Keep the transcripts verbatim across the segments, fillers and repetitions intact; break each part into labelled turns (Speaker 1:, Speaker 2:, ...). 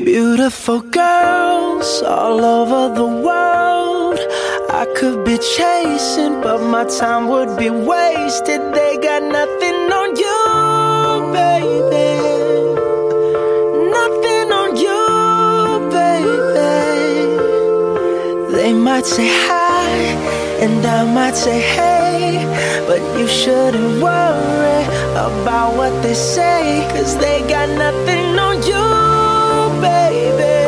Speaker 1: Beautiful girls all over the world. I could be chasing, but my time would be wasted. They got nothing on you, baby. Nothing on you, baby. They might say hi, and I might say hey, but you shouldn't worry about what they say, 'cause they got nothing on you, baby.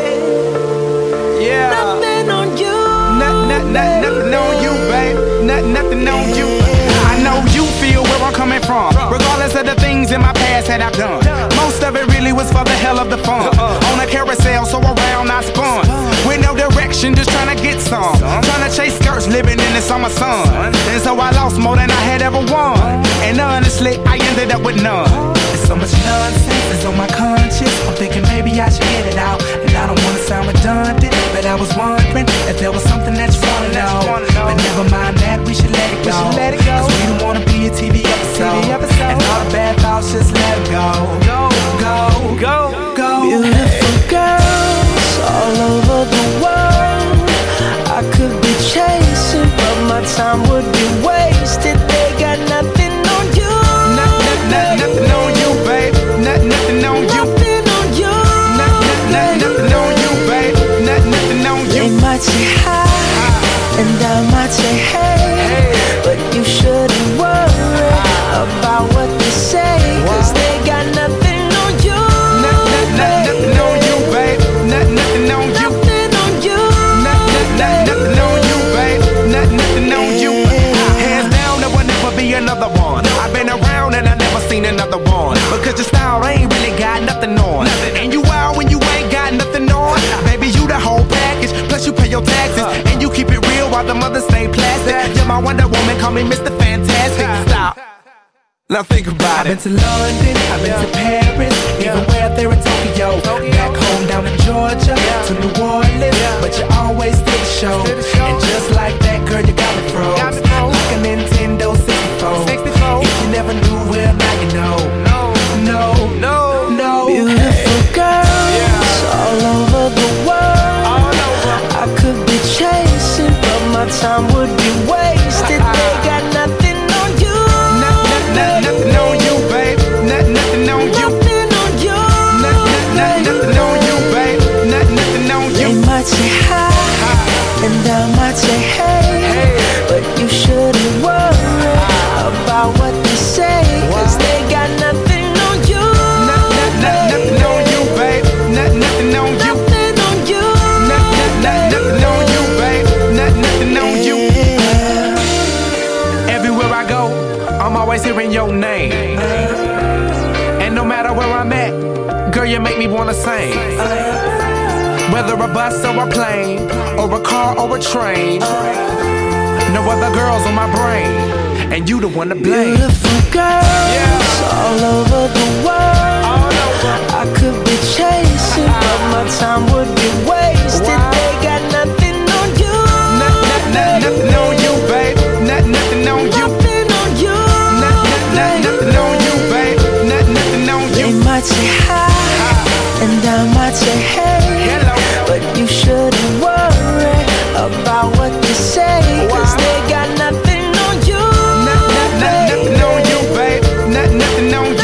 Speaker 2: Yeah.
Speaker 1: Nothing on you.
Speaker 2: Not, not, not, nothing on you, babe. Not, nothing on you. I know you feel where I'm coming from, regardless of the things in my past that I've done. Most of it really was for the hell of the fun. On a carousel, so around I spun. With no direction, just trying to get some. Trying to chase skirts, living in the summer sun. And so I lost more than I had ever won. And honestly, I ended up with none. There's so much nonsense that's on my conscience. I'm thinking maybe I should get it out. And I don't wanna sound redundant, but I was wondering if there was something that you wanna know. But never mind that, we should let it go. Cause we don't wanna be a T V episode. And all the bad thoughts, just let it go. Go, go, go, go.
Speaker 1: Beautiful girls all over the world. I could be chasing, but my time would be wasted. They got nothing on you.
Speaker 2: Not, not, not, nothing on you, babe. Not, nothing on you.
Speaker 1: Nothing on you.
Speaker 2: Not, not, not, nothing on you, babe. Not, nothing on you.
Speaker 1: They might say hi, and I might say hey, but you shouldn't worry about what they say, 'cause they got nothing on you.
Speaker 2: Not, not, not, nothing on you, babe. Not, nothing on you.
Speaker 1: Nothing on you.
Speaker 2: Not, not, not, nothing on you, babe. Not, nothing on you. Hands down, there will never be another one. I've been around and I never seen another one. Because your style ain't really got nothing on. And you wild when you ain't got nothing on. Baby, you the whole package. Plus you pay your taxes. And you keep it real while the mothers stay plastic. You're my Wonder Woman, call me Mister Fantastic. Stop. Now think about it. I've been to London, I've been to Paris, even where there in Tokyo. Back home down in Georgia, to New Orleans, but you always did the show. And just like that, girl, you got me froze. Like a Nintendo sixty-four. If you never knew, well, now you know. No, no, no, no.
Speaker 1: Beautiful girls all over the world. I could be chasing, but my time would be wasted. They got nothing on you.
Speaker 2: Not, not, not, nothing on you, babe. Not, nothing on you.
Speaker 1: Nothing on you.
Speaker 2: Not, not, not, nothing on you, babe. Not, nothing on you.
Speaker 1: They might say hi, and I might say hey, but you shouldn't worry about what they say, 'cause they got nothing on you.
Speaker 2: Not, not, not, nothing on you, babe. Not, nothing on you.
Speaker 1: Nothing on you.
Speaker 2: Not, not, not, nothing on you, babe. Not, nothing on you. Everywhere I go, I'm always hearing your name. And no matter where I'm at, girl, you make me wanna sing. Whether a bus or a plane, or a car or a train, no other girls on my brain, and you the one to blame.
Speaker 1: Beautiful girls
Speaker 2: Yeah.
Speaker 1: all over the world.
Speaker 2: All over.
Speaker 1: I could be chasing, but my time would be wasted.
Speaker 2: Wow.
Speaker 1: They got nothing on you.
Speaker 2: Not, not, not, nothing on you, babe. Not, nothing on you.
Speaker 1: Nothing on you.
Speaker 2: Not, not, not, nothing on you, babe. Not, nothing on you.
Speaker 1: They might say hi, and I might say hey,
Speaker 2: Hello.
Speaker 1: but you shouldn't worry about what they say, 'cause
Speaker 2: Wow.
Speaker 1: they got nothing on you.
Speaker 2: Not, not, not, nothing on you, babe. Not, nothing on you.